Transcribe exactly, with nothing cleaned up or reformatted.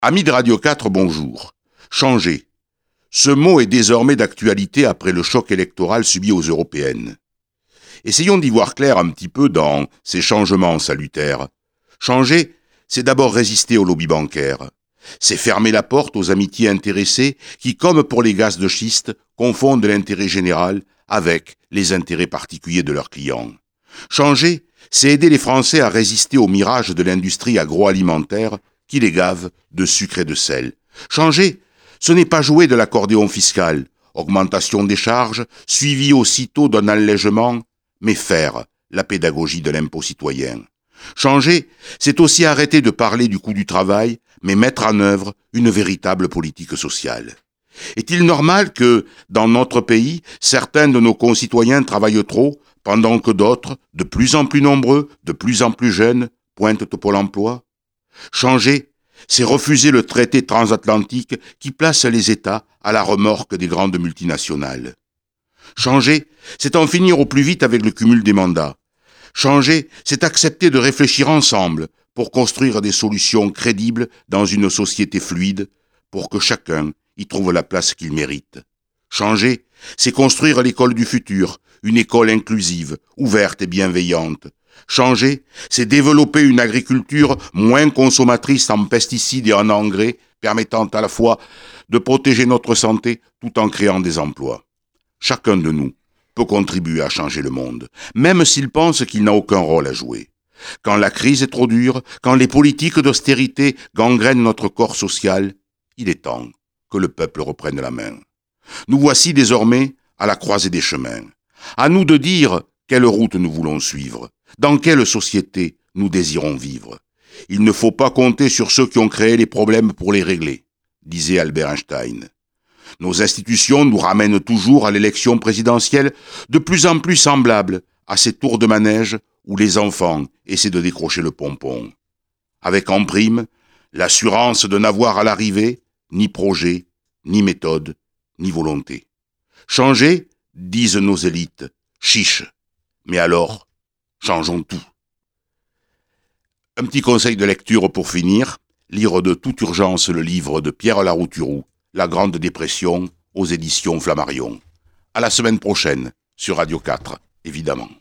Amis de Radio quatre, bonjour. Changer. Ce mot est désormais d'actualité après le choc électoral subi aux européennes. Essayons d'y voir clair un petit peu dans ces changements salutaires. Changer, c'est d'abord résister au lobby bancaire. C'est fermer la porte aux amitiés intéressées qui, comme pour les gaz de schiste, confondent l'intérêt général avec les intérêts particuliers de leurs clients. Changer, c'est aider les Français à résister au mirage de l'industrie agroalimentaire qui les gave de sucre et de sel. Changer, ce n'est pas jouer de l'accordéon fiscal, augmentation des charges, suivie aussitôt d'un allègement, mais faire la pédagogie de l'impôt citoyen. Changer, c'est aussi arrêter de parler du coût du travail, mais mettre en œuvre une véritable politique sociale. Est-il normal que, dans notre pays, certains de nos concitoyens travaillent trop, pendant que d'autres, de plus en plus nombreux, de plus en plus jeunes, pointent au Pôle emploi ? Changer, c'est refuser le traité transatlantique qui place les États à la remorque des grandes multinationales. Changer, c'est en finir au plus vite avec le cumul des mandats. Changer, c'est accepter de réfléchir ensemble pour construire des solutions crédibles dans une société fluide, pour que chacun y trouve la place qu'il mérite. Changer, c'est construire l'école du futur, une école inclusive, ouverte et bienveillante. Changer, c'est développer une agriculture moins consommatrice en pesticides et en engrais, permettant à la fois de protéger notre santé tout en créant des emplois. Chacun de nous peut contribuer à changer le monde, même s'il pense qu'il n'a aucun rôle à jouer. Quand la crise est trop dure, quand les politiques d'austérité gangrènent notre corps social, il est temps que le peuple reprenne la main. Nous voici désormais à la croisée des chemins. À nous de dire quelle route nous voulons suivre, dans quelle société nous désirons vivre. Il ne faut pas compter sur ceux qui ont créé les problèmes pour les régler, disait Albert Einstein. Nos institutions nous ramènent toujours à l'élection présidentielle de plus en plus semblable à ces tours de manège où les enfants essaient de décrocher le pompon. Avec en prime l'assurance de n'avoir à l'arrivée ni projet, ni méthode, ni volonté. Changer, disent nos élites, chiche. Mais alors, changeons tout. Un petit conseil de lecture pour finir, lire de toute urgence le livre de Pierre Larouturou, La Grande Dépression, aux éditions Flammarion. À la semaine prochaine, sur Radio quatre, évidemment.